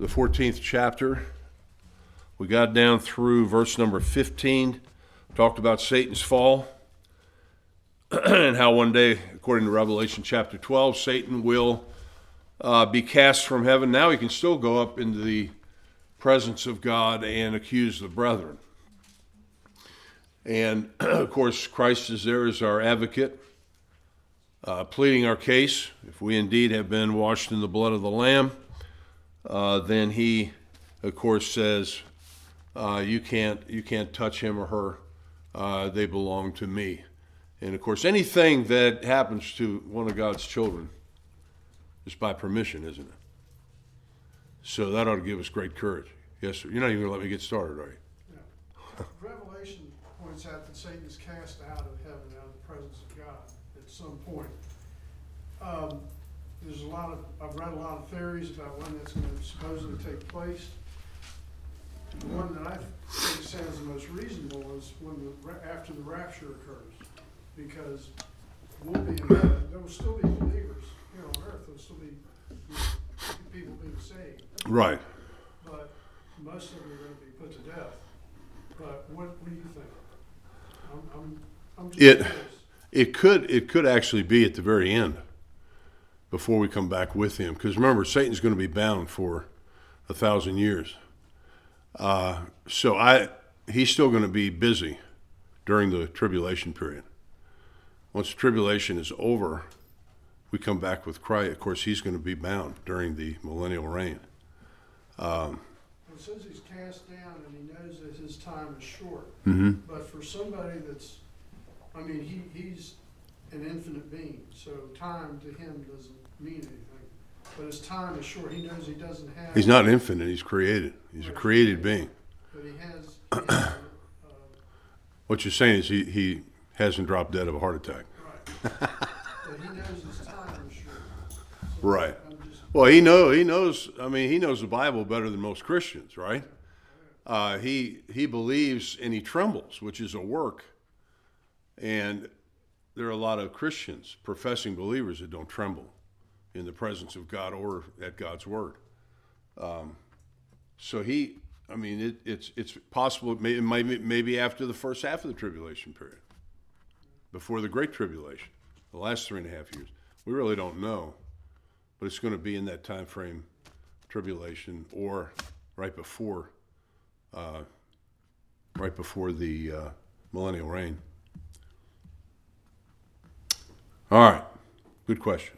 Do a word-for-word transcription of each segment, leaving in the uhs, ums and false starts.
the fourteenth chapter. We got down through verse number fifteen, talked about Satan's fall, and how one day, according to Revelation chapter twelve, Satan will uh, be cast from heaven. Now he can still go up into the presence of God and accuse the brethren. And, of course, Christ is there as our advocate, uh, pleading our case. If we indeed have been washed in the blood of the Lamb, uh, then he, of course, says, uh, you can't you can't touch him or her. Uh, they belong to me. And, of course, anything that happens to one of God's children is by permission, isn't it? So that ought to give us great courage. Yes, sir. You're not even going to let me get started, are you? Yeah. Revelation points out that Satan is cast out of heaven, out of the presence of God at some point. Um, there's a lot of, I've read a lot of theories about when that's going to supposedly take place. The one that I think sounds the most reasonable is when the, after the rapture occurs, because we'll be in heaven. There will still be believers here on earth. There will still be people being saved. Right. But most of them are going to be put to death. But what, what do you think? I'm, I'm, I'm just it curious. it could it could actually be at the very end, before we come back with him. Because remember, Satan's going to be bound for a thousand years. Uh, so I he's still going to be busy during the tribulation period. Once the tribulation is over, we come back with Christ. Of course, he's going to be bound during the millennial reign. Um, Well, it says he's cast down and he knows that his time is short. mm-hmm. But for somebody that's, I mean, he, he's an infinite being, so time to him doesn't mean anything. But his time is short. He knows he doesn't have. He's not infinite. He's created. He's a created being. But he has. He has uh, What you're saying is he, he hasn't dropped dead of a heart attack. right. But he knows his time is short. So Right. I'm just, Well, he know he knows. I mean, he knows the Bible better than most Christians, right? Uh, he he believes and he trembles, which is a work. And there are a lot of Christians, professing believers, that don't tremble in the presence of God or at God's word. Um, so he, I mean, it, it's it's possible. It may, it might be maybe after the first half of the tribulation period, before the Great Tribulation, the last three and a half years. We really don't know. But it's going to be in that time frame, tribulation, or right before, uh, right before the uh, millennial reign. All right, good question.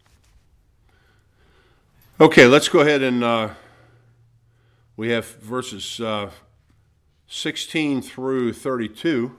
Okay, let's go ahead and uh, we have verses uh, sixteen through thirty-two.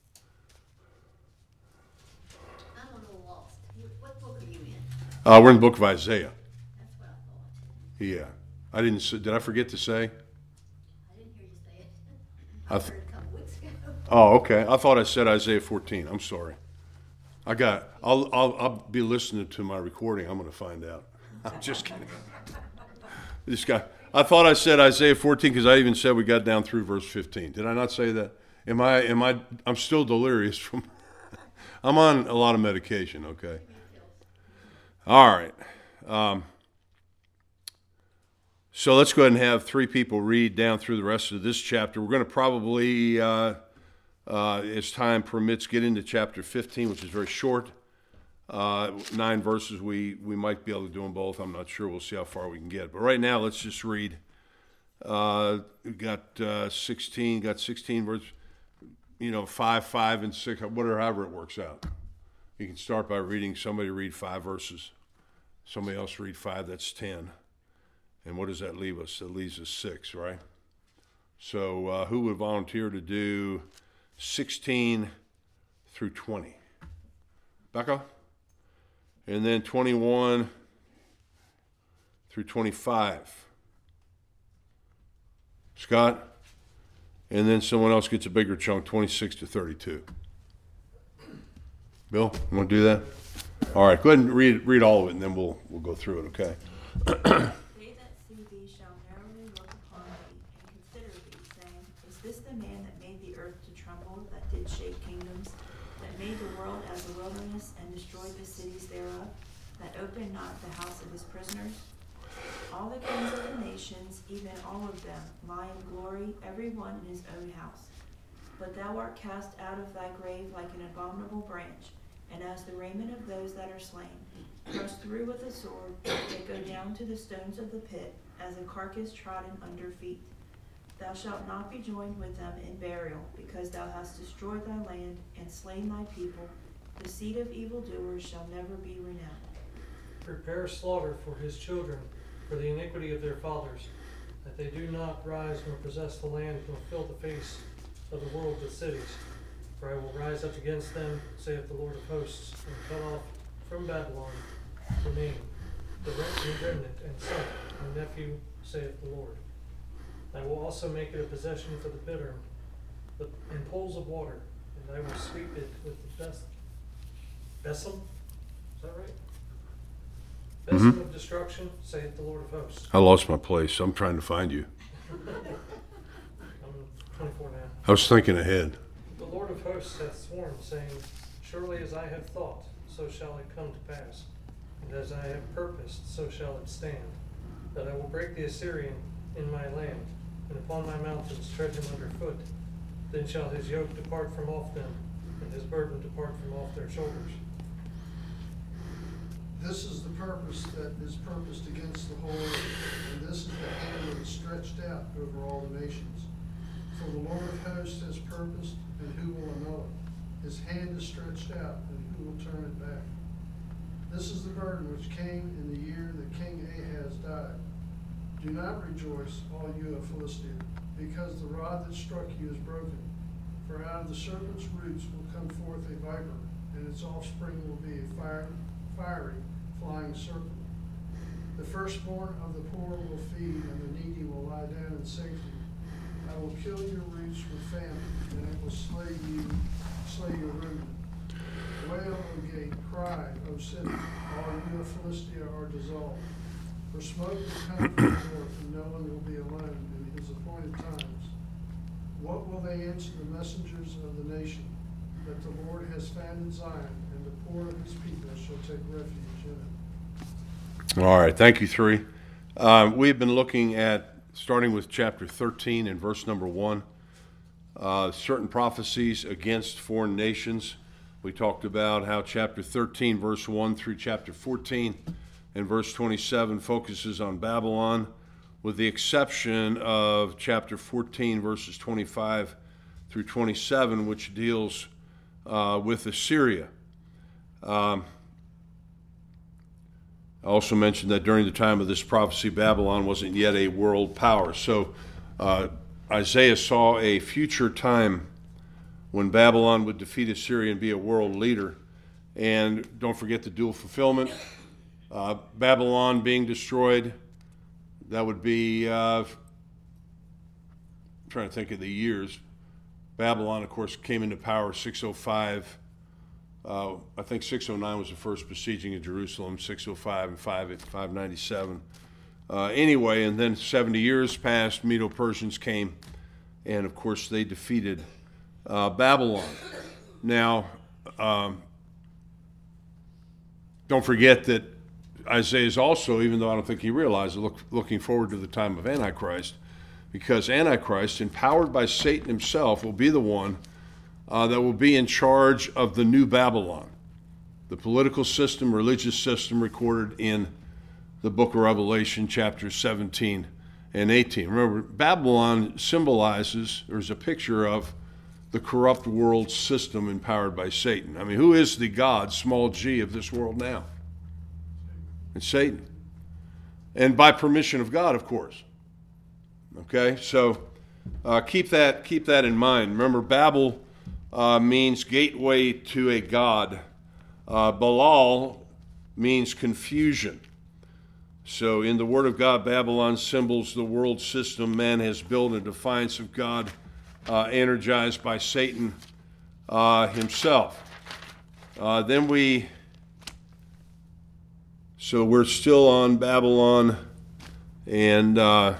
Uh, we're in the book of Isaiah. That's what I thought. Yeah. I didn't say, did I forget to say? I didn't hear you say it. I I heard th- it a couple weeks ago. Oh, okay. I thought I said Isaiah fourteen. I'm sorry. I got, I'll, I'll, I'll be listening to my recording. I'm going to find out. I'm just kidding. This guy, I thought I said Isaiah fourteen because I even said we got down through verse fifteen. Did I not say that? Am I, am I, I'm still delirious from, I'm on a lot of medication, okay? All right. Um, so let's go ahead and have three people read down through the rest of this chapter. We're going to probably, uh, uh, as time permits, get into chapter fifteen, which is very short. Uh, nine verses. We, we might be able to do them both. I'm not sure. We'll see how far we can get. But right now, let's just read. Uh, we got uh, sixteen. Got sixteen verses. You know, five, five, and six. Whatever, however it works out. You can start by reading, somebody read five verses, somebody else read five, that's ten. And what does that leave us? That leaves us six, right? So uh, who would volunteer to do sixteen through twenty? Becca? And then twenty-one through twenty-five. Scott? And then someone else gets a bigger chunk, twenty-six to thirty-two. Bill, you want to do that? All right, go ahead and read read all of it, and then we'll we'll go through it, okay? They that see thee shall narrowly look upon thee, and consider thee, saying, Is this the man that made the earth to tremble, that did shake kingdoms, that made the world as a wilderness, and destroyed the cities thereof, that opened not the house of his prisoners? All the kings of the nations even all of them, lie in glory, every one in his own house. But thou art cast out of thy grave like an abominable branch, and as the raiment of those that are slain, thrust through with a sword, they go down to the stones of the pit, as a carcass trodden under feet. Thou shalt not be joined with them in burial, because thou hast destroyed thy land, and slain thy people. The seed of evildoers shall never be renowned. Prepare slaughter for his children, for the iniquity of their fathers, that they do not rise nor possess the land, nor fill the face of the world with cities. For I will rise up against them, saith the Lord of hosts, and cut off from Babylon the name, the remnant and son, my nephew, saith the Lord. I will also make it a possession for the bittern, the, and pools of water, and I will sweep it with the best, Besom? Is that right? Besom Mhm. of destruction, saith the Lord of hosts. I lost my place. I'm trying to find you. I'm twenty-four now. I was thinking ahead. The Lord of hosts hath sworn, saying, Surely as I have thought, so shall it come to pass, and as I have purposed, so shall it stand, that I will break the Assyrian in my land, and upon my mountains tread him under foot. Then shall his yoke depart from off them, and his burden depart from off their shoulders. This is the purpose that is purposed against the whole earth, and this is the hand that is stretched out over all the nations. For the Lord of hosts has purposed, and who will annul it? His hand is stretched out, and who will turn it back? This is the burden which came in the year that King Ahaz died. Do not rejoice, all you of Philistia, because the rod that struck you is broken. For out of the serpent's roots will come forth a viper, and its offspring will be a fire, fiery, flying serpent. The firstborn of the poor will feed, and the needy will lie down in safety. I will kill your roots with famine, and it will slay you, slay your remnant. Wail, O gate, cry, O city, all you of Philistia are dissolved. For smoke will come from the north, and no one will be alone in his appointed times. What will they answer the messengers of the nation? That the Lord has founded Zion, and the poor of his people shall take refuge in it. All right, thank you, three. Uh, we've been looking at, starting with chapter thirteen and verse number one, uh, certain prophecies against foreign nations. We talked about how chapter thirteen, verse one through chapter fourteen and verse twenty-seven focuses on Babylon, with the exception of chapter fourteen, verses twenty-five through twenty-seven, which deals uh, with Assyria. Um, I also mentioned that during the time of this prophecy, Babylon wasn't yet a world power. So uh, Isaiah saw a future time when Babylon would defeat Assyria and be a world leader. And don't forget the dual fulfillment. Uh, Babylon being destroyed, that would be, uh, I'm trying to think of the years. Babylon, of course, came into power six oh five. Uh, I think six oh nine was the first besieging of Jerusalem, six oh five and five ninety-seven. Uh, anyway, and then seventy years passed, Medo-Persians came, and of course they defeated uh, Babylon. Now, um, don't forget that Isaiah is also, even though I don't think he realized it, look, looking forward to the time of Antichrist, because Antichrist, empowered by Satan himself, will be the one Uh, that will be in charge of the new Babylon, the political system, religious system recorded in the book of Revelation, chapters seventeen and eighteen. Remember, Babylon symbolizes, or is a picture of, the corrupt world system empowered by Satan. I mean, who is the God, small g, of this world now? It's Satan. And by permission of God, of course. Okay, so uh, keep that, keep that in mind. Remember, Babel Uh, means gateway to a god. Uh, Balal means confusion. So in the Word of God, Babylon symbols the world system man has built in defiance of God, uh, energized by Satan uh, himself. Uh, then we, so we're still on Babylon, and uh,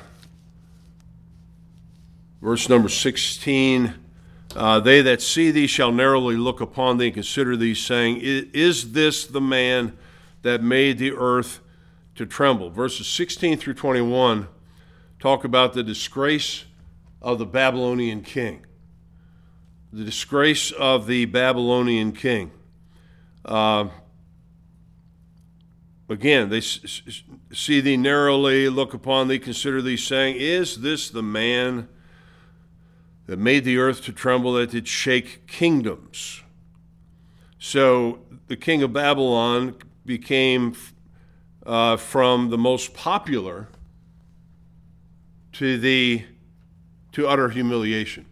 verse number sixteen, Uh, they that see thee shall narrowly look upon thee and consider thee, saying, Is this the man that made the earth to tremble? Verses sixteen through twenty-one talk about the disgrace of the Babylonian king. The disgrace of the Babylonian king. Uh, again, they s- s- see thee narrowly, look upon thee, consider thee, saying, is this the man that made the earth to tremble, that did shake kingdoms? So the king of Babylon became uh, from the most popular to the to utter humiliation,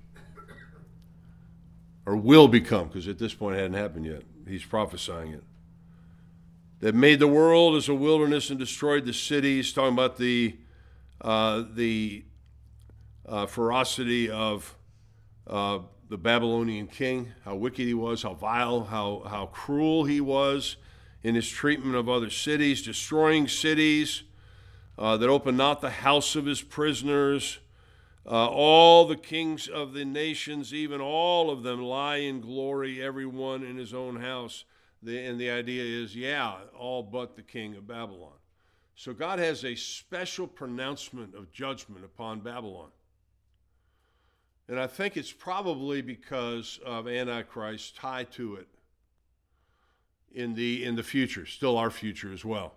or will become, because at this point it hadn't happened yet. He's prophesying it. That made the world as a wilderness and destroyed the cities, talking about the uh, the uh, ferocity of uh, the Babylonian king, how wicked he was, how vile, how, how cruel he was in his treatment of other cities, destroying cities uh, that opened not the house of his prisoners. Uh, all the kings of the nations, even all of them, lie in glory, everyone in his own house. The, and the idea is, yeah, all but the king of Babylon. So God has a special pronouncement of judgment upon Babylon. And I think it's probably because of Antichrist tied to it in the in the future, still our future as well.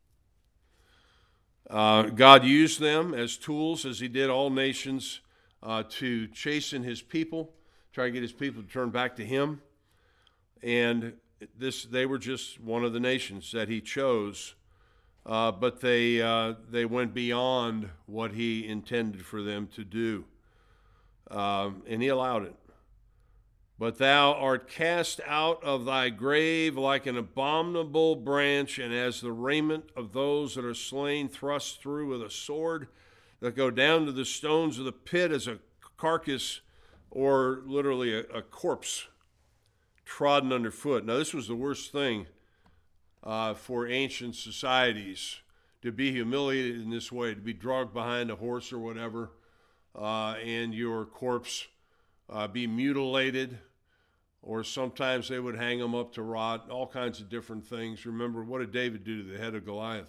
Uh, God used them as tools, as he did all nations, uh, to chasten his people, try to get his people to turn back to him. And this they were just one of the nations that he chose, uh, but they uh, they went beyond what he intended for them to do. Um, and he allowed it. But thou art cast out of thy grave like an abominable branch, and as the raiment of those that are slain thrust through with a sword, that go down to the stones of the pit as a carcass, or literally a, a corpse trodden underfoot. Now this was the worst thing uh, for ancient societies, to be humiliated in this way, to be dragged behind a horse or whatever, Uh, and your corpse uh, be mutilated, or sometimes they would hang them up to rot, all kinds of different things. Remember, what did David do to the head of Goliath?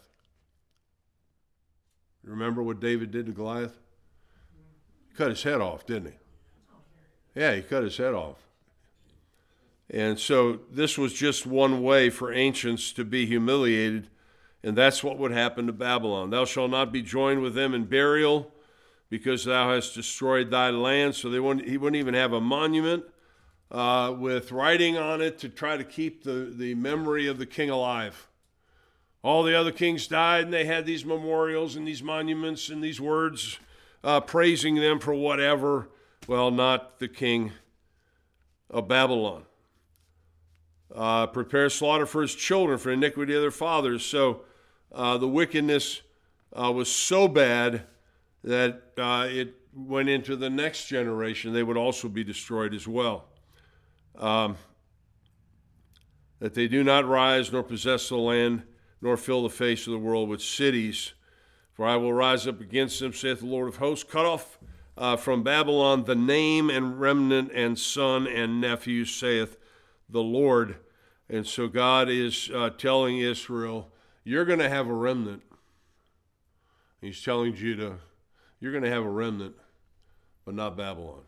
Remember what David did to Goliath? He cut his head off, didn't he? Yeah, he cut his head off. And so this was just one way for ancients to be humiliated, and that's what would happen to Babylon. Thou shalt not be joined with them in burial, because thou hast destroyed thy land. So they wouldn't, he wouldn't even have a monument uh, with writing on it to try to keep the, the memory of the king alive. All the other kings died, and they had these memorials and these monuments and these words uh, praising them for whatever. Well, not the king of Babylon. Uh, prepare slaughter for his children, for iniquity of their fathers. So uh, the wickedness uh, was so bad that uh, it went into the next generation. They would also be destroyed as well. Um, that they do not rise nor possess the land, nor fill the face of the world with cities. For I will rise up against them, saith the Lord of hosts, cut off uh, from Babylon the name and remnant and son and nephew, saith the Lord. And so God is uh, telling Israel, you're going to have a remnant. He's telling Judah, you're going to have a remnant, but not Babylon.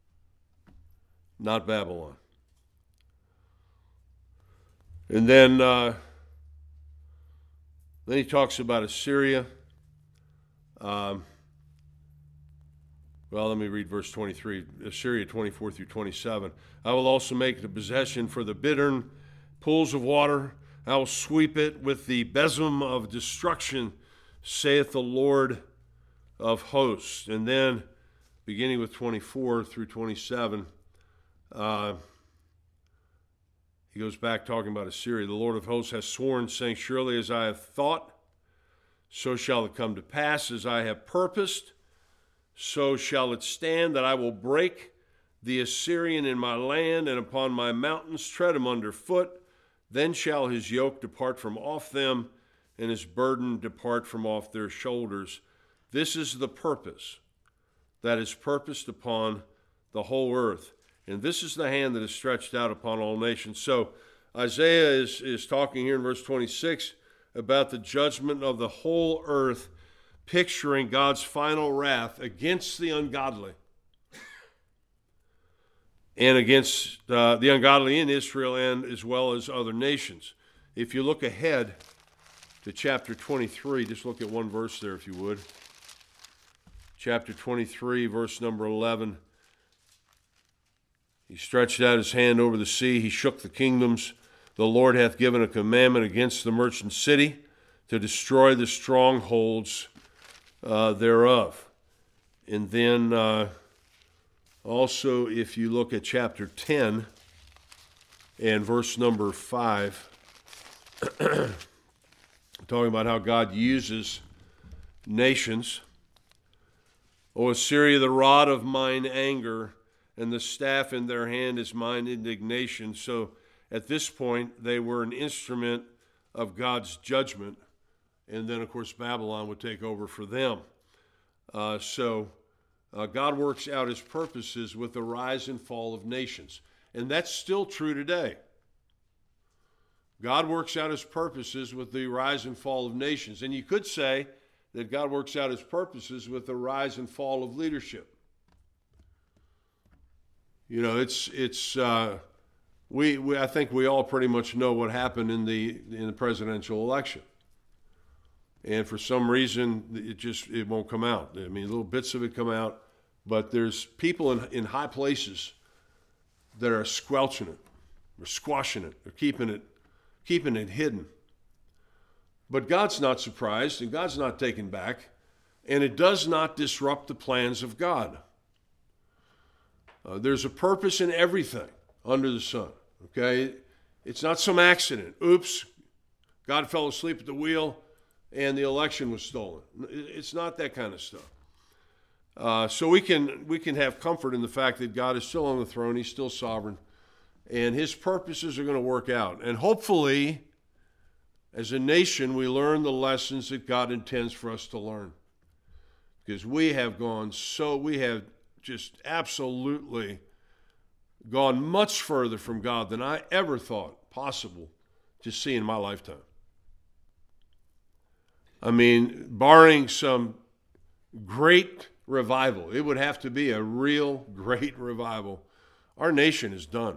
Not Babylon. And then, uh, then he talks about Assyria. Um, well, let me read verse twenty-three. Assyria twenty-four through twenty-seven. I will also make it a possession for the bittern, pools of water. I will sweep it with the besom of destruction, saith the Lord of hosts. And then, beginning with twenty-four through twenty-seven, uh, he goes back talking about Assyria. The Lord of hosts has sworn, saying, surely as I have thought, so shall it come to pass. As I have purposed, so shall it stand, that I will break the Assyrian in my land, and upon my mountains tread him under foot. Then shall his yoke depart from off them, and his burden depart from off their shoulders. This is the purpose that is purposed upon the whole earth. And this is the hand that is stretched out upon all nations. So Isaiah is, is talking here in verse twenty-six about the judgment of the whole earth, picturing God's final wrath against the ungodly and against uh, the ungodly in Israel and as well as other nations. If you look ahead to chapter twenty-three, just look at one verse there if you would. Chapter twenty-three, verse number eleven. He stretched out his hand over the sea. He shook the kingdoms. The Lord hath given a commandment against the merchant city to destroy the strongholds uh, thereof. And then uh, also, if you look at chapter ten and verse number five, talking about how God uses nations. O Assyria, the rod of mine anger, and the staff in their hand is mine indignation. So at this point, they were an instrument of God's judgment. And then, of course, Babylon would take over for them. Uh, so uh, God works out his purposes with the rise and fall of nations. And that's still true today. God works out his purposes with the rise and fall of nations. And you could say that God works out his purposes with the rise and fall of leadership. You know, it's it's uh, we, we I think we all pretty much know what happened in the in the presidential election, and for some reason it just it won't come out. I mean, little bits of it come out, but there's people in in high places that are squelching it, or squashing it, or keeping it keeping it hidden. But God's not surprised, and God's not taken back, and it does not disrupt the plans of God. Uh, there's a purpose in everything under the sun, okay? It's not some accident. Oops, God fell asleep at the wheel, and the election was stolen. It's not that kind of stuff. Uh, so we can we can have comfort in the fact that God is still on the throne, he's still sovereign, and his purposes are going to work out. And hopefully, as a nation, we learn the lessons that God intends for us to learn. Because we have gone so, we have just absolutely gone much further from God than I ever thought possible to see in my lifetime. I mean, barring some great revival, it would have to be a real great revival. Our nation is done.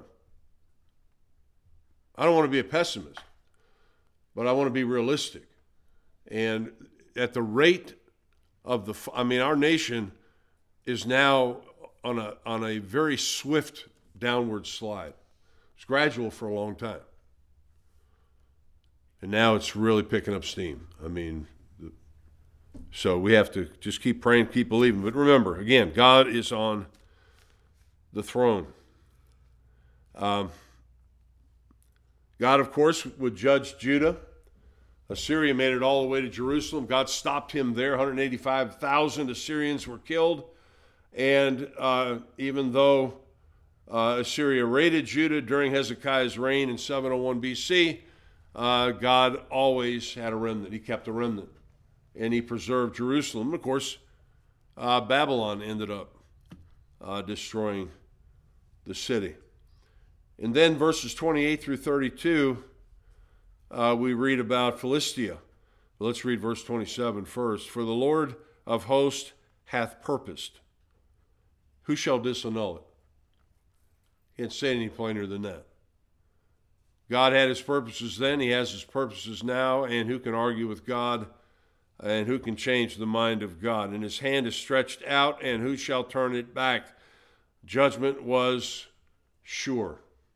I don't want to be a pessimist, but I want to be realistic. And at the rate of the, I mean, our nation is now on a on a very swift downward slide. It's gradual for a long time. And now it's really picking up steam. I mean, so we have to just keep praying, keep believing. But remember, again, God is on the throne. Um, God, of course, would judge Judah. Assyria made it all the way to Jerusalem. God stopped him there. one hundred eighty-five thousand Assyrians were killed. And uh, even though uh, Assyria raided Judah during Hezekiah's reign in seven oh one B C, uh, God always had a remnant. He kept a remnant. And he preserved Jerusalem. And of course, uh, Babylon ended up uh, destroying the city. And then verses twenty-eight through thirty-two, uh, we read about Philistia. Well, let's read verse twenty-seven first. For the Lord of hosts hath purposed. Who shall disannul it? Can't say any plainer than that. God had his purposes then, he has his purposes now, and who can argue with God, and who can change the mind of God? And his hand is stretched out, and who shall turn it back? Judgment was sure.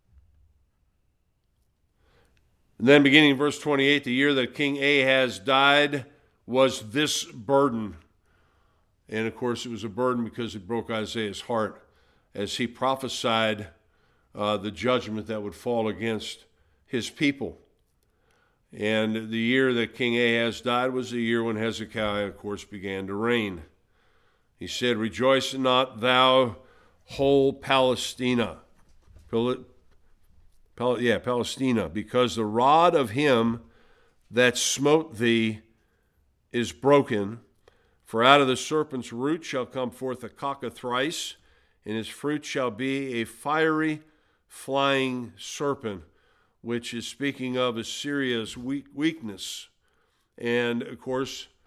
And then beginning in verse twenty-eight, the year that King Ahaz died was this burden. And of course it was a burden because it broke Isaiah's heart as he prophesied uh, the judgment that would fall against his people. And the year that King Ahaz died was the year when Hezekiah, of course, began to reign. He said, Rejoice not thou whole Palestina. Pal- Pal- yeah, Palestina, because the rod of him that smote thee is broken. For out of the serpent's root shall come forth a cockatrice, and his fruit shall be a fiery flying serpent, which is speaking of Assyria's weak, weakness. And, of course,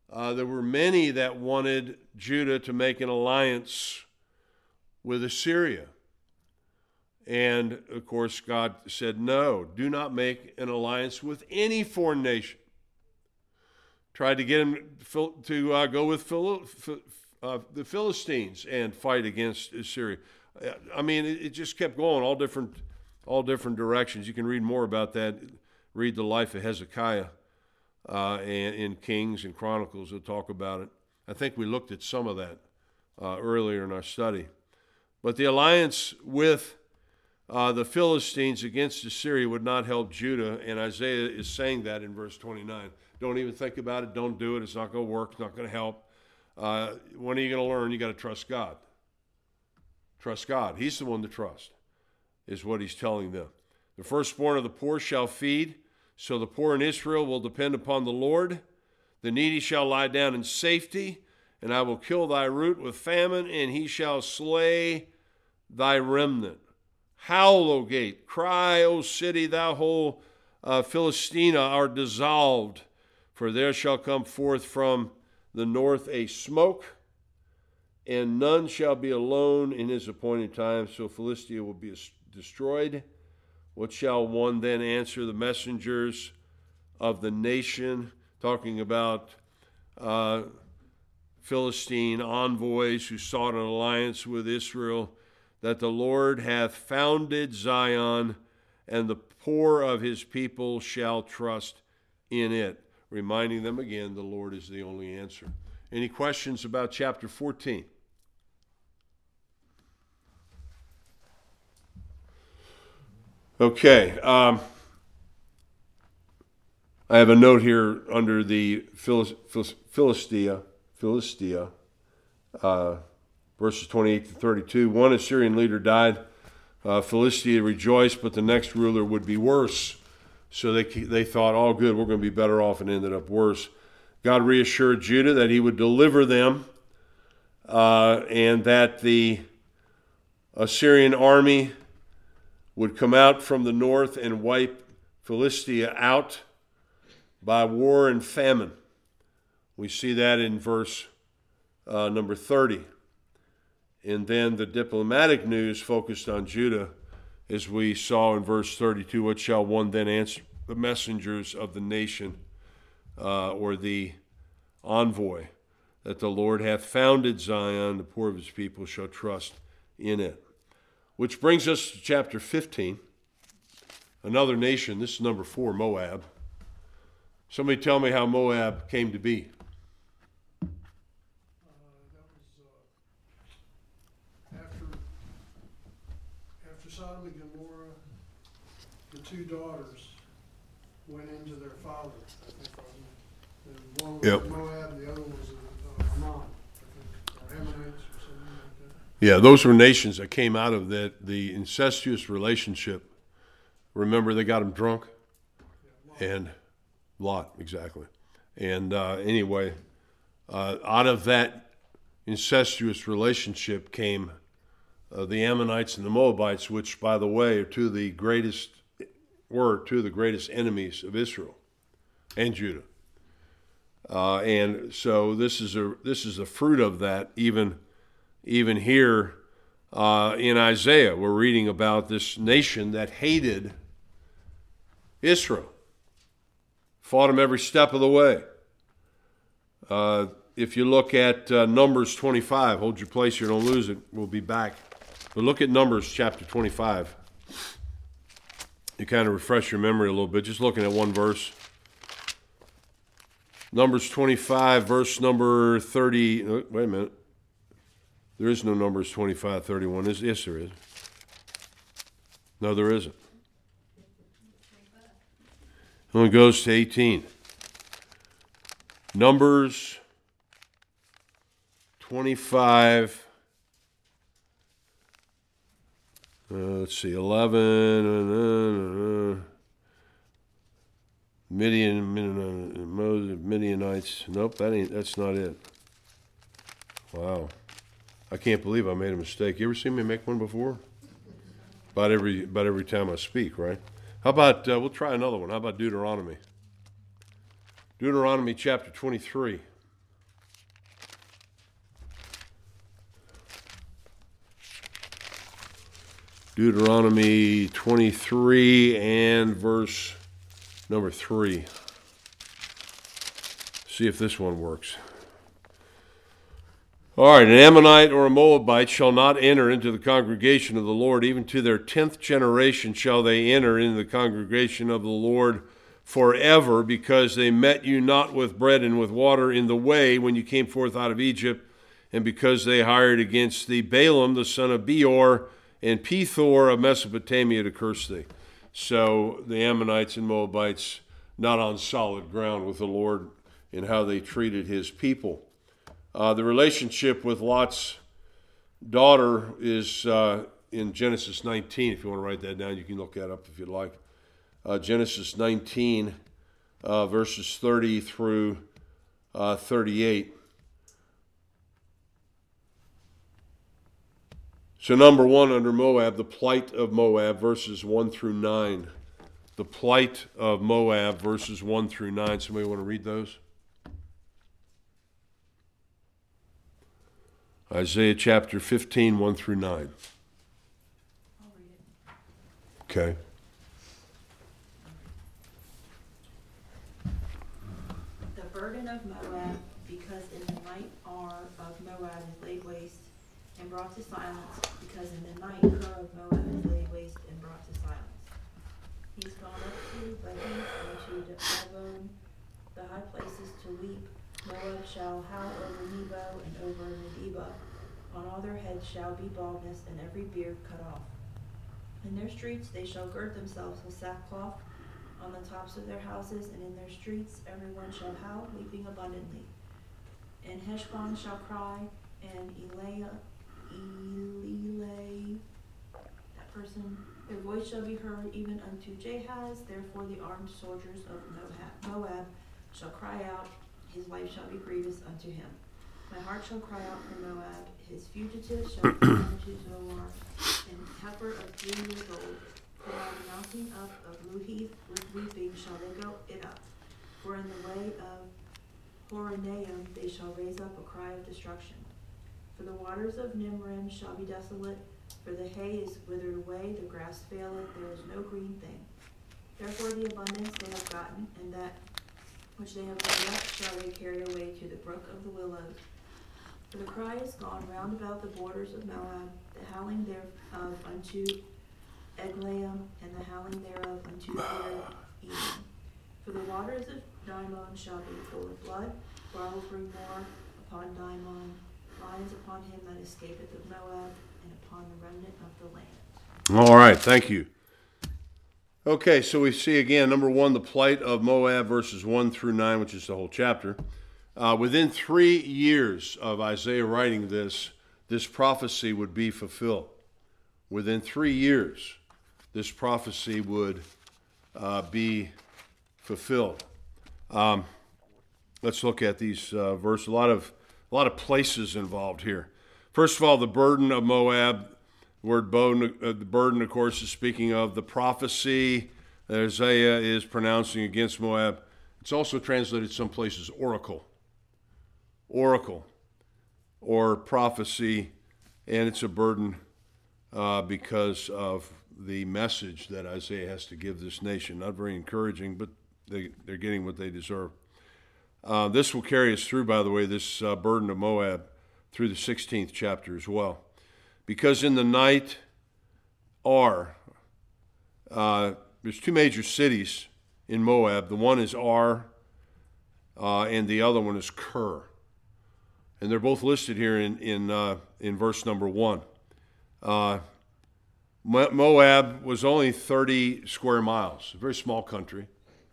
uh, there were many that wanted Judah to make an alliance with Assyria. And, of course, God said, no, do not make an alliance with any foreign nation. Tried to get him to uh, go with Phil, uh, the Philistines and fight against Assyria. I mean, it, it just kept going all different, all different directions. You can read more about that. Read the life of Hezekiah uh, and in Kings and Chronicles. They'll talk about it. I think we looked at some of that uh, earlier in our study. But the alliance with uh, the Philistines against Assyria would not help Judah, and Isaiah is saying that in verse twenty-nine. Don't even think about it. Don't do it. It's not going to work. It's not going to help. Uh, when are you going to learn? You got to trust God. Trust God. He's the one to trust, is what he's telling them. The firstborn of the poor shall feed, so the poor in Israel will depend upon the Lord. The needy shall lie down in safety, and I will kill thy root with famine, and he shall slay thy remnant. Howl, O gate. Cry, O city, thou whole uh, Philistina are dissolved. For there shall come forth from the north a smoke, and none shall be alone in his appointed time. So Philistia will be destroyed. What shall one then answer the messengers of the nation? Talking about uh, Philistine envoys who sought an alliance with Israel. That the Lord hath founded Zion, and the poor of his people shall trust in it. Reminding them again, the Lord is the only answer. Any questions about chapter fourteen? Okay. Um, I have a note here under the Philistia, Philistia, uh, verses twenty-eight to thirty-two. One Assyrian leader died. Uh, Philistia rejoiced, but the next ruler would be worse. So they they thought, all good, we're going to be better off, and ended up worse. God reassured Judah that he would deliver them uh, and that the Assyrian army would come out from the north and wipe Philistia out by war and famine. We see that in verse uh, number thirty. And then the diplomatic news focused on Judah, as we saw in verse thirty-two. What shall one then answer the messengers of the nation, uh, or the envoy? That the Lord hath founded Zion, the poor of his people shall trust in it. Which brings us to chapter fifteen. Another nation, this is number four, Moab. Somebody tell me how Moab came to be. Uh, that was, uh, after, after Sodom and Gomorrah, the two daughters went into their father, I think, wasn't it? And one was Yep. Moab, and the other was uh, Ammon, I think, or Ammonites or something like that. Yeah, those were nations that came out of that, the incestuous relationship. Remember, they got them drunk? Yeah, And Lot, exactly. And uh, anyway, uh, out of that incestuous relationship came uh, the Ammonites and the Moabites, which, by the way, are two of the greatest, were two of the greatest enemies of Israel and Judah. Uh, and so this is a this is a fruit of that. Even even here uh, in Isaiah, we're reading about this nation that hated Israel. Fought him every step of the way. Uh, if you look at uh, Numbers twenty-five, hold your place here, don't lose it. We'll be back. But look at Numbers chapter twenty-five. You kind of refresh your memory a little bit, just looking at one verse. Numbers twenty-five, verse number thirty. Oh, wait a minute. There is no Numbers twenty-five, thirty-one. Is, yes, there is. No, there isn't. And it goes to eighteen. Numbers twenty-five. Uh, let's see, eleven. Uh, uh, Midian, Midian, Moses, Midianites. Nope, that ain't. That's not it. Wow, I can't believe I made a mistake. You ever seen me make one before? About every, about every time I speak, right? How about, uh, we'll try another one. How about Deuteronomy? Deuteronomy chapter twenty-three. Deuteronomy twenty-three and verse number three. See if this one works. All right, an Ammonite or a Moabite shall not enter into the congregation of the Lord. Even to their tenth generation shall they enter into the congregation of the Lord forever, because they met you not with bread and with water in the way when you came forth out of Egypt, and because they hired against thee Balaam the son of Beor and Pethor of Mesopotamia to curse thee. So the Ammonites and Moabites not on solid ground with the Lord in how they treated his people. Uh, the relationship with Lot's daughter is uh, in Genesis nineteen. If you want to write that down, you can look that up if you'd like. Uh, Genesis nineteen, uh, verses thirty through uh, thirty-eight. So number one under Moab, the plight of Moab, verses one through nine. The plight of Moab, verses one through nine. Somebody want to read those? Isaiah chapter fifteen, one through nine. I'll read it. Okay. The burden of Moab, because in the night Ar of Moab is laid waste and brought to silence, because in the night Ker of Moab is laid waste and brought to silence. He's gone up to Bahith and to Dibon, the high places, to weep. Moab shall howl over Nebo and over Medeba. On all their heads shall be baldness, and every beard cut off. In their streets they shall gird themselves with sackcloth. On the tops of their houses and in their streets everyone shall howl, weeping abundantly. And Heshbon shall cry, and Eliah, Elileh, that person, their voice shall be heard even unto Jahaz. Therefore the armed soldiers of Moab, Moab shall cry out, his life shall be grievous unto him. My heart shall cry out for Moab, his fugitives shall come unto Zoar, and heifer of three years old. For by the mounting up of Luhith with weeping shall they go it up. For in the way of Horonaim they shall raise up a cry of destruction. For the waters of Nimrim shall be desolate, for the hay is withered away, the grass faileth, there is no green thing. Therefore the abundance they have gotten, and that which they have laid up shall they carry away to the brook of the willows. For the cry is gone round about the borders of Moab, the howling thereof unto Eglaim, and the howling thereof unto Eden. For the waters of Dimon shall be full of blood, for I will bring more upon Dimon, lions upon him that escapeth of Moab, and upon the remnant of the land. All right, thank you. Okay, so we see again, number one, the plight of Moab, verses one through nine, which is the whole chapter. Uh, within three years of Isaiah writing this, this prophecy would be fulfilled. Within three years, this prophecy would uh, be fulfilled. Um, let's look at these uh, verses. A lot of a lot of places involved here. First of all, the burden of Moab. The word burden, uh, the burden, of course, is speaking of the prophecy that Isaiah is pronouncing against Moab. It's also translated some places oracle. Oracle or prophecy, and it's a burden uh, because of the message that Isaiah has to give this nation. Not very encouraging, but they, they're getting what they deserve. Uh, this will carry us through, by the way, this uh, burden of Moab through the sixteenth chapter as well. Because in the night Ar, uh, there's two major cities in Moab. The one is Ar, uh, and the other one is Ker. And they're both listed here in in, uh, in verse number one. Uh, Moab was only thirty square miles, a very small country.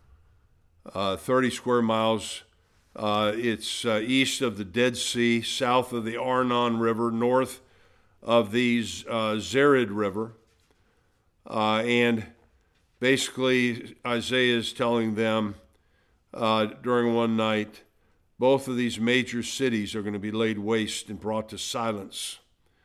Uh, thirty square miles. Uh, it's uh, east of the Dead Sea, south of the Arnon River, north of the uh, Zered River. Uh, and basically, Isaiah is telling them uh, during one night, both of these major cities are going to be laid waste and brought to silence.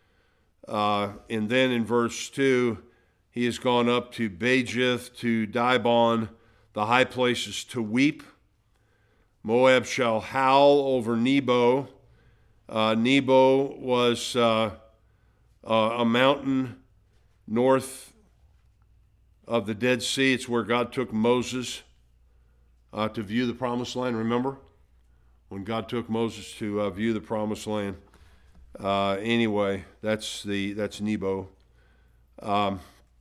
Uh, and then in verse two, he has gone up to Bajith, to Dibon, the high places, to weep. Moab shall howl over Nebo. Uh, Nebo was uh, uh, a mountain north of the Dead Sea. It's where God took Moses uh, to view the Promised Land. Remember? When God took Moses to uh, view the Promised Land. Uh, anyway, that's the that's Nebo. Um,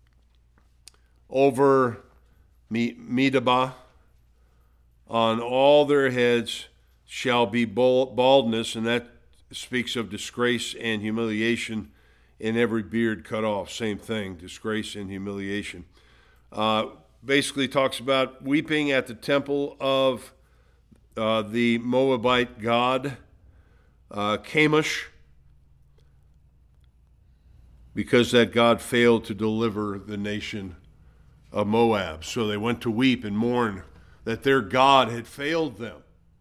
over Medeba, on all their heads shall be baldness, and that speaks of disgrace and humiliation, and every beard cut off. Same thing, disgrace and humiliation. Uh, basically talks about weeping at the temple of uh, the Moabite god, uh, Chemosh, because that God failed to deliver the nation of Moab. So they went to weep and mourn that their God had failed them.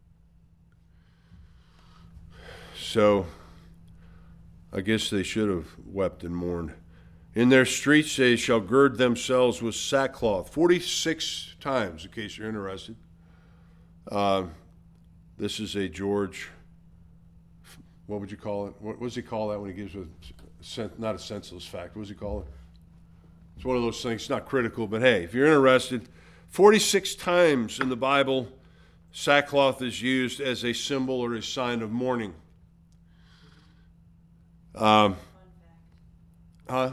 So I guess they should have wept and mourned. In their streets they shall gird themselves with sackcloth. forty-six times, in case you're interested. Uh, this is a George, what would you call it? What does he call that when he gives a, not a senseless fact, what does he call it? It's one of those things, it's not critical, but hey, if you're interested, forty-six times in the Bible, sackcloth is used as a symbol or a sign of mourning. Um, huh?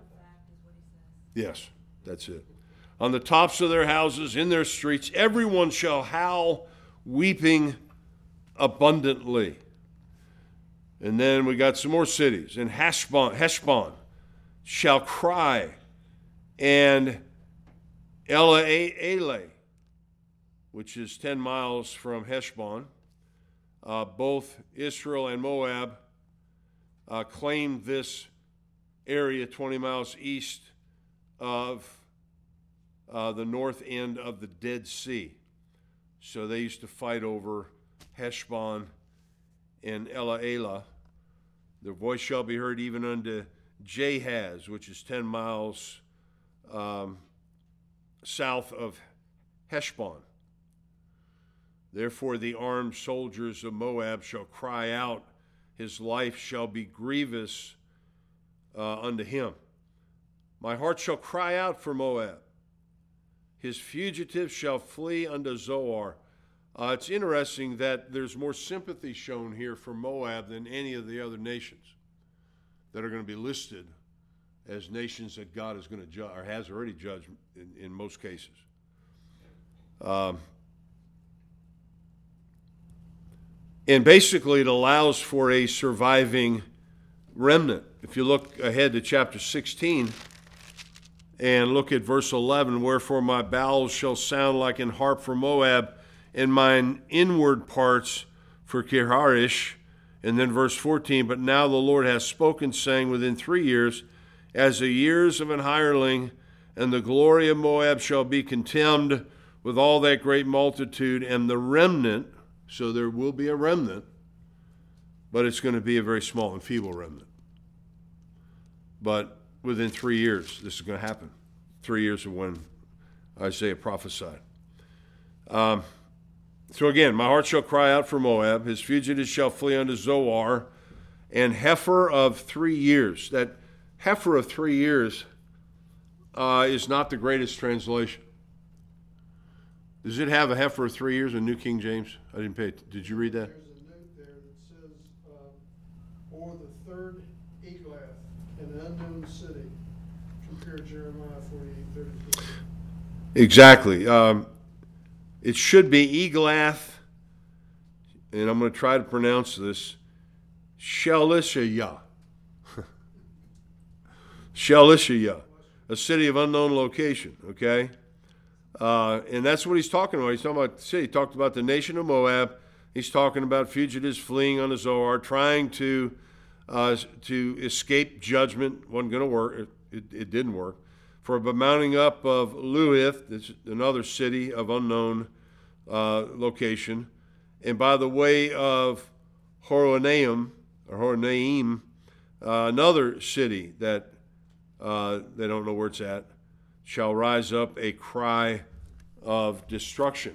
Yes, that's it. On the tops of their houses, in their streets, everyone shall howl, weeping abundantly. And then we got some more cities. And Heshbon, Heshbon shall cry, and Eleale, which is ten miles from Heshbon. Uh, both Israel and Moab uh, claimed this area twenty miles east of uh, the north end of the Dead Sea. So they used to fight over Heshbon and Eleale. Their voice shall be heard even unto Jahaz, which is ten miles um, south of Heshbon. Therefore the armed soldiers of Moab shall cry out, his life shall be grievous uh, unto him. My heart shall cry out for Moab. His fugitives shall flee unto Zoar. Uh, it's interesting that there's more sympathy shown here for Moab than any of the other nations that are going to be listed as nations that God is going to judge, or has already judged in, in most cases. Um, and basically it allows for a surviving remnant. If you look ahead to chapter sixteen and look at verse eleven, wherefore my bowels shall sound like an harp for Moab, and mine inward parts for Kirharish. And then verse fourteen, but now the Lord hath spoken, saying, within three years, as the years of an hireling, and the glory of Moab shall be contemned with all that great multitude, and the remnant, so there will be a remnant, but it's going to be a very small and feeble remnant. But within three years, this is going to happen. Three years of when Isaiah prophesied. Um, so again, my heart shall cry out for Moab. His fugitives shall flee unto Zoar. And heifer of three years. That heifer of three years uh, is not the greatest translation. Does it have a heifer of three years in New King James? I didn't pay it. Did you read that? There's a note there that says, um, or the third Eglath, an unknown city. Compare Jeremiah forty-eight thirty-two. Exactly. Um, it should be Eglath, and I'm going to try to pronounce this, Shelishiyah. Shelishiyah, a city of unknown location, okay? Uh, and that's what he's talking about. He's talking about the city. He talked about the nation of Moab. He's talking about fugitives fleeing on the Zoar, trying to uh, to escape judgment. Wasn't going to work. It, it, it didn't work. For the mounting up of Luhith, this is another city of unknown uh, location, and by the way of Horonaim, or Horonaim, uh, another city that uh, they don't know where it's at, shall rise up a cry of destruction.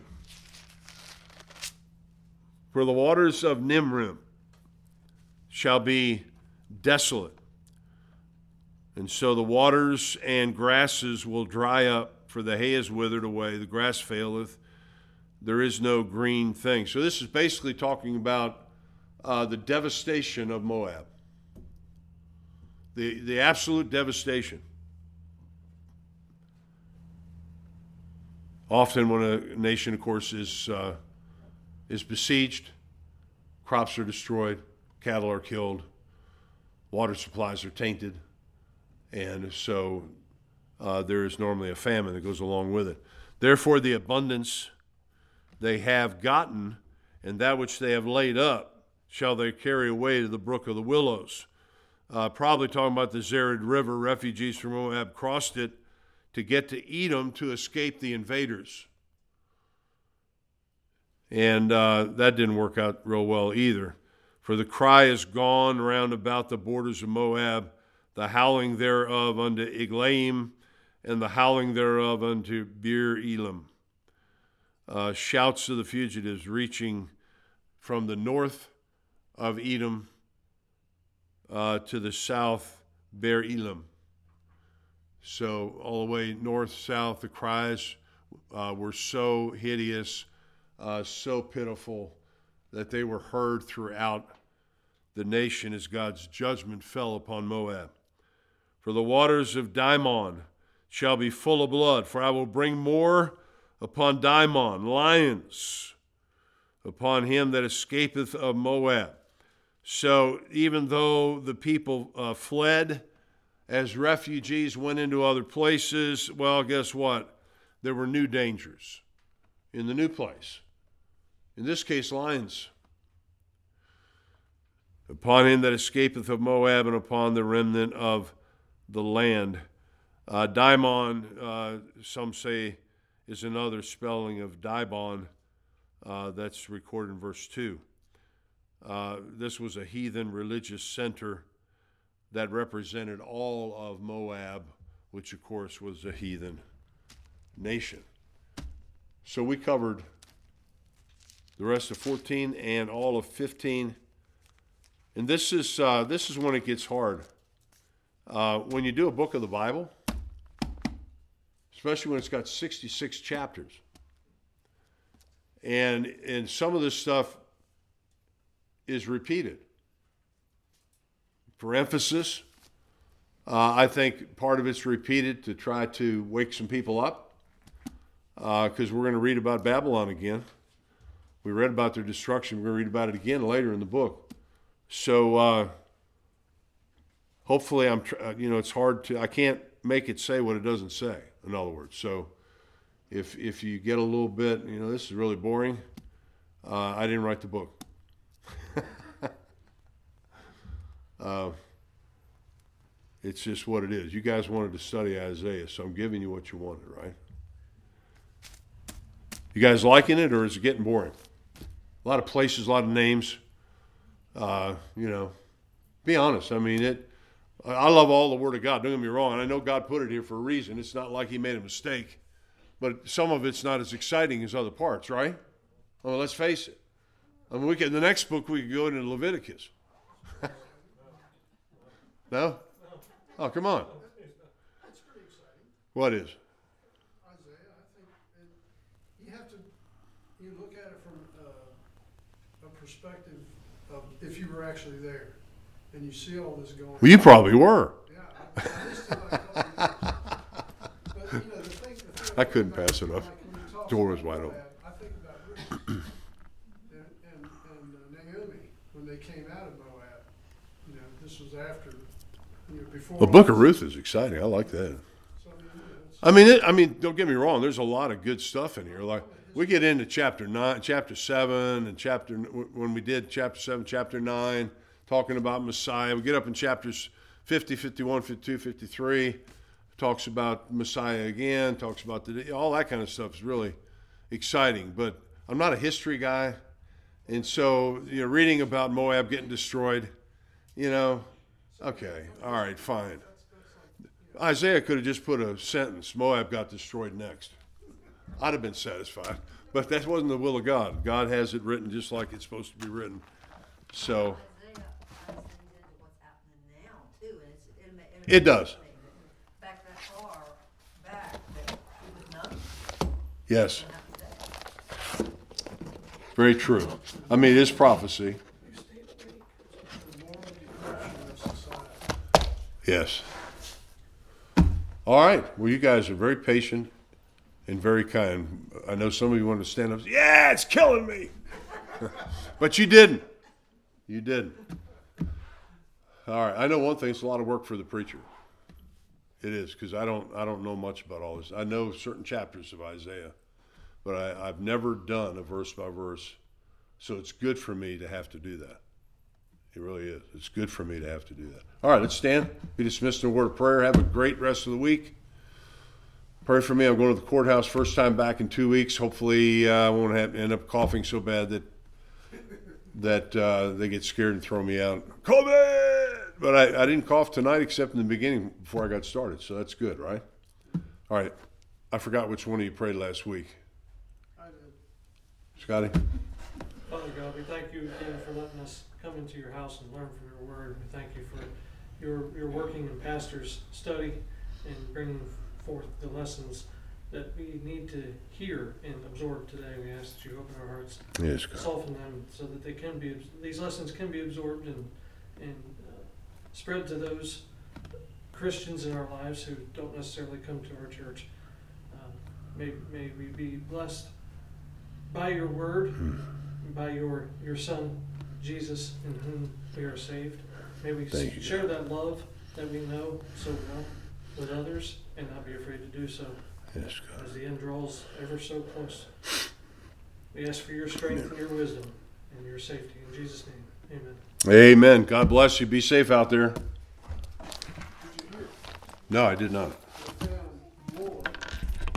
For the waters of Nimrim shall be desolate. And so the waters and grasses will dry up, for the hay is withered away, the grass faileth, there is no green thing. So this is basically talking about uh, the devastation of Moab. The, the absolute devastation. Often when a nation, of course, is, uh, is besieged, crops are destroyed, cattle are killed, water supplies are tainted, and so uh, there is normally a famine that goes along with it. Therefore, the abundance they have gotten, and that which they have laid up, shall they carry away to the brook of the willows. Uh, probably talking about the Zered River. Refugees from Moab crossed it to get to Edom to escape the invaders. And uh, that didn't work out real well either. For the cry is gone round about the borders of Moab, the howling thereof unto Eglaim, and the howling thereof unto Beer Elam. Uh, shouts of the fugitives reaching from the north of Edom uh, to the south, Beer Elam. So all the way north, south, the cries uh, were so hideous, uh, so pitiful, that they were heard throughout the nation as God's judgment fell upon Moab. For the waters of Dimon shall be full of blood, for I will bring more upon Dimon, lions, upon him that escapeth of Moab. So even though the people uh, fled as refugees, went into other places, well, guess what? There were new dangers in the new place. In this case, lions. Upon him that escapeth of Moab, and upon the remnant of the land. Uh, Dimon, uh, some say, is another spelling of Dibon. Uh, that's recorded in verse two. Uh, this was a heathen religious center that represented all of Moab, which of course was a heathen nation. So we covered the rest of fourteen and all of fifteen. And this is uh, this is when it gets hard. Uh, when you do a book of the Bible, especially when it's got sixty-six chapters, and and some of this stuff is repeated for emphasis. Uh, I think part of it's repeated to try to wake some people up, because uh, we're going to read about Babylon again. We read about their destruction. We're going to read about it again later in the book. So uh, hopefully, I'm. Tr- you know, it's hard to. I can't make it say what it doesn't say. In other words, so if if you get a little bit, you know, this is really boring. Uh, I didn't write the book. uh, it's just what it is. You guys wanted to study Isaiah, so I'm giving you what you wanted, right? You guys liking it, or is it getting boring? A lot of places, a lot of names. Uh, you know, be honest. I mean, it. I love all the Word of God. Don't get me wrong. And I know God put it here for a reason. It's not like He made a mistake. But some of it's not as exciting as other parts, right? Well, let's face it. I mean, we can, the next book we could go into Leviticus. No? Oh, come on. That's pretty exciting. What is? Isaiah, I think it, you have to, you look at it from uh, a perspective of if you were actually there and you see all this going on. Well, you probably were. Yeah, I, I used to like all these years. But, you know, the thing, the thing I couldn't about- pass it up. like when you talk Door was about wide that, open. I think about Ruth and, and, and uh, Naomi when they came out of Moab. You know, this was after, you know, before. The book of Ruth is exciting. I like that. So, I mean, you know, it's- I mean, it, I mean, don't get me wrong. There's a lot of good stuff in here. Like we get into chapter nine, chapter seven, and chapter when we did chapter seven, chapter nine, talking about Messiah. We get up in chapters fifty, fifty-one, fifty-two, fifty-three. Talks about Messiah again. Talks about the all that kind of stuff is really exciting. But I'm not a history guy, and so you know, reading about Moab getting destroyed, you know, okay, all right, fine. Isaiah could have just put a sentence, Moab got destroyed next. I'd have been satisfied. But that wasn't the will of God. God has it written just like it's supposed to be written. So Isaiah ties into what's happening now too, and it's, it, ma- it does. Yes. Very true. I mean, it is prophecy. The moral decrepit of society. Yes. All right. Well, you guys are very patient and very kind. I know some of you want to stand up and say, yeah, it's killing me. But you didn't. You didn't. All right. I know one thing. It's a lot of work for the preacher. It is, because I don't I don't know much about all this. I know certain chapters of Isaiah, but I, I've never done a verse by verse. So it's good for me to have to do that. It really is. It's good for me to have to do that. All right, let's stand. Be dismissed in a word of prayer. Have a great rest of the week. Pray for me. I'm going to the courthouse first time back in two weeks. Hopefully uh, I won't have, end up coughing so bad that that uh, they get scared and throw me out. COVID! But I, I didn't cough tonight except in the beginning before I got started, so that's good, right? All right. I forgot which one of you prayed last week. I did. Scotty? Father God, we thank you again for letting us come into your house and learn from your word. We thank you for your, your working in pastors' study and bringing forth the lessons that we need to hear and absorb today. We ask that you open our hearts, Yes, God. soften them so that they can be, these lessons can be absorbed and, and uh, spread to those Christians in our lives who don't necessarily come to our church. Uh, may, may we be blessed by your word, Hmm. by your, your Son, Jesus, in whom we are saved. May we Thank you, share that love that we know so well with others and not be afraid to do so Yes, God. as the end draws ever so close. We ask for your strength and your wisdom and your safety. In Jesus' name, amen. Amen. God bless you. Be safe out there. Did you hear? No, I did not.